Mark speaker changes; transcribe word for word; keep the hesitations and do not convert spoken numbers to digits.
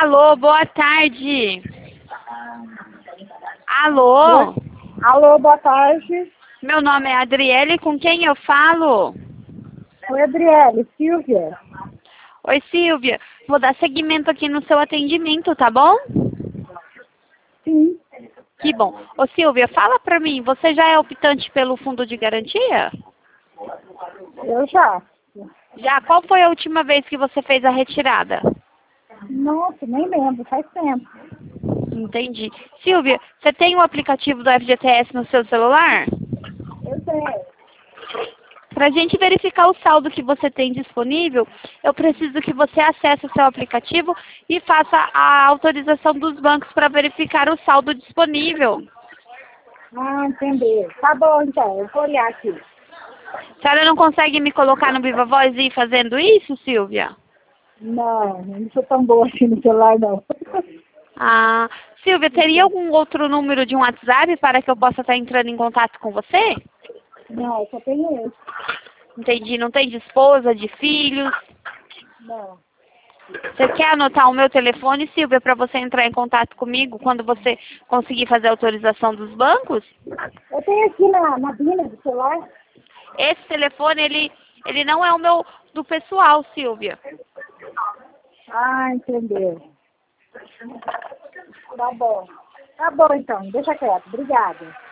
Speaker 1: Alô, boa tarde. Alô?
Speaker 2: Alô, boa tarde.
Speaker 1: Meu nome é Adriele, com quem eu falo?
Speaker 2: Oi, Adriele, Silvia.
Speaker 1: Oi, Silvia. Vou dar seguimento aqui no seu atendimento, tá bom?
Speaker 2: Sim,
Speaker 1: Que bom. Ô, Silvia, fala pra mim, você já é optante pelo fundo de garantia?
Speaker 2: eu já.
Speaker 1: Já? Qual foi a última vez que você fez a retirada?
Speaker 2: Nossa, nem lembro, faz tempo.
Speaker 1: Entendi. Silvia, você tem o aplicativo do F G T S no seu celular?
Speaker 2: Eu sei.
Speaker 1: Para a gente verificar o saldo que você tem disponível, eu preciso que você acesse o seu aplicativo e faça a autorização dos bancos para verificar o saldo disponível.
Speaker 2: Ah, entendi. Tá bom, então, eu vou olhar aqui.
Speaker 1: A senhora não consegue me colocar no Viva Voz e ir fazendo isso, Silvia?
Speaker 2: Não, eu não sou tão boa assim no celular, não.
Speaker 1: Ah, Silvia, teria algum outro número de um WhatsApp para que eu possa estar entrando em contato com você?
Speaker 2: Não, só tenho esse.
Speaker 1: Entendi. Não tem de esposa, de filhos?
Speaker 2: Não.
Speaker 1: Você quer anotar o meu telefone, Silvia, para você entrar em contato comigo quando você conseguir fazer a autorização dos bancos?
Speaker 2: Eu tenho aqui na, na bina do celular.
Speaker 1: Esse telefone, ele, ele não é o meu do pessoal, Silvia.
Speaker 2: Ah, entendeu. Tá bom. Tá bom, então, deixa quieto. Obrigada.